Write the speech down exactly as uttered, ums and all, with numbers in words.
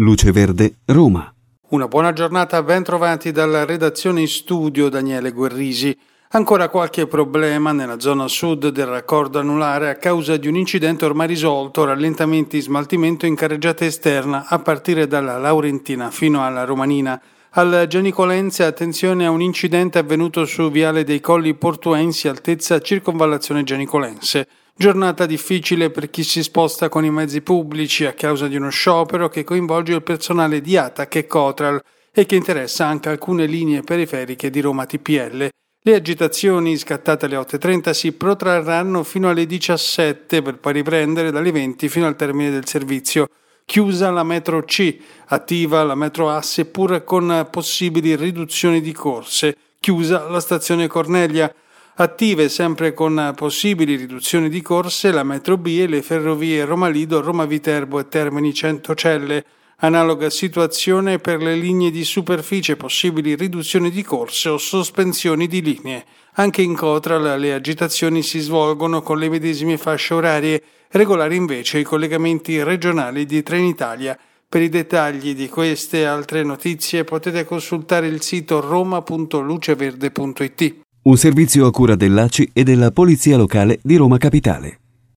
Luce Verde, Roma. Una buona giornata, ben trovati dalla redazione in studio Daniele Guerrisi. Ancora qualche problema nella zona sud del raccordo anulare a causa di un incidente ormai risolto, rallentamenti in smaltimento in carreggiata esterna a partire dalla Laurentina fino alla Romanina. Al Gianicolense attenzione a un incidente avvenuto su Viale dei Colli Portuensi, altezza circonvallazione Gianicolense. Giornata difficile per chi si sposta con i mezzi pubblici a causa di uno sciopero che coinvolge il personale di A T A C e Cotral e che interessa anche alcune linee periferiche di Roma T P L. Le agitazioni scattate alle otto e trenta si protrarranno fino alle diciassette per poi riprendere dalle venti fino al termine del servizio. Chiusa la metro C, attiva la metro A seppur con possibili riduzioni di corse. Chiusa la stazione Cornelia. Attive sempre con possibili riduzioni di corse la metro B e le ferrovie Roma Lido, Roma Viterbo e Termini Centocelle. Analoga situazione per le linee di superficie, possibili riduzioni di corse o sospensioni di linee. Anche in Cotral le agitazioni si svolgono con le medesime fasce orarie, regolari invece i collegamenti regionali di Trenitalia. Per i dettagli di queste e altre notizie potete consultare il sito roma punto luceverde punto it. Un servizio a cura dell'A C I e della Polizia Locale di Roma Capitale.